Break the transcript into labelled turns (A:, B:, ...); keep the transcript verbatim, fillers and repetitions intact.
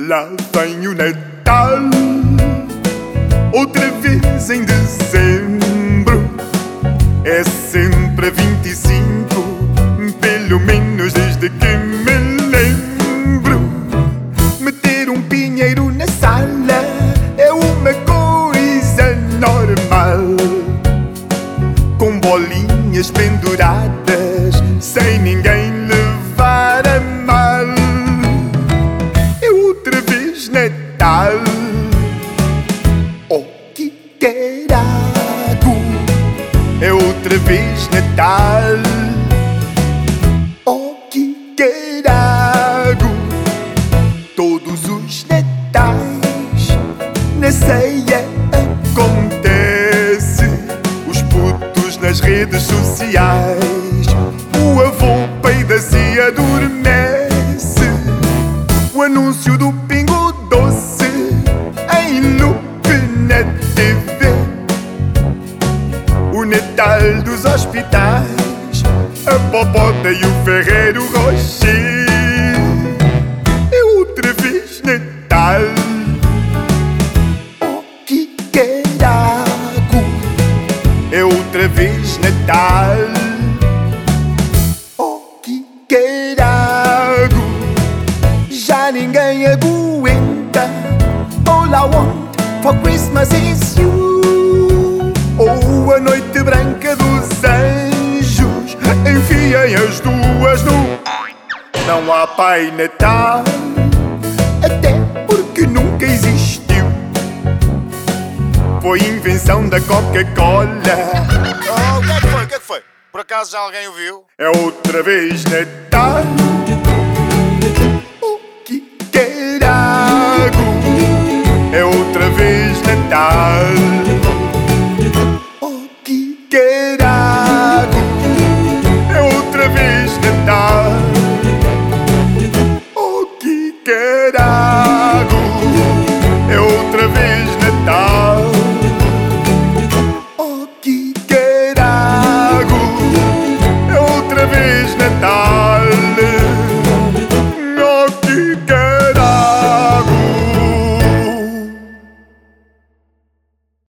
A: Lá vem o Natal, outra vez em dezembro. É sempre a vinte e cinco, pelo menos desde que me lembro. Meter um pinheiro na sala é uma coisa normal, com bolinhas penduradas, sem ninguém levar a mal. É outra vez Natal, oh que carago! É outra vez Natal, oh que carago! Todos os natais na ceia acontece, os putos nas redes sociais, o avô peida-se e adormece, o anúncio do Pingo Doce em loop na T V, o Natal dos hospitais, a Popota e o Ferreiro Rocher. É outra vez Natal, oh que carago! É outra vez Natal, oh que carago! Já ninguém aguenta. All I want for Christmas is you. Ou a noite branca dos anjos, enfiem as duas no... Não há Pai Natal, até porque nunca existiu. Foi invenção da Coca-Cola.
B: Oh, o que é que foi? O que é que foi? Por acaso já alguém ouviu?
A: É outra vez Natal, oh que carago! É outra vez Natal, oh que carago! É outra vez Natal, oh que carago! É outra vez Natal, oh que carago! É outra vez Natal.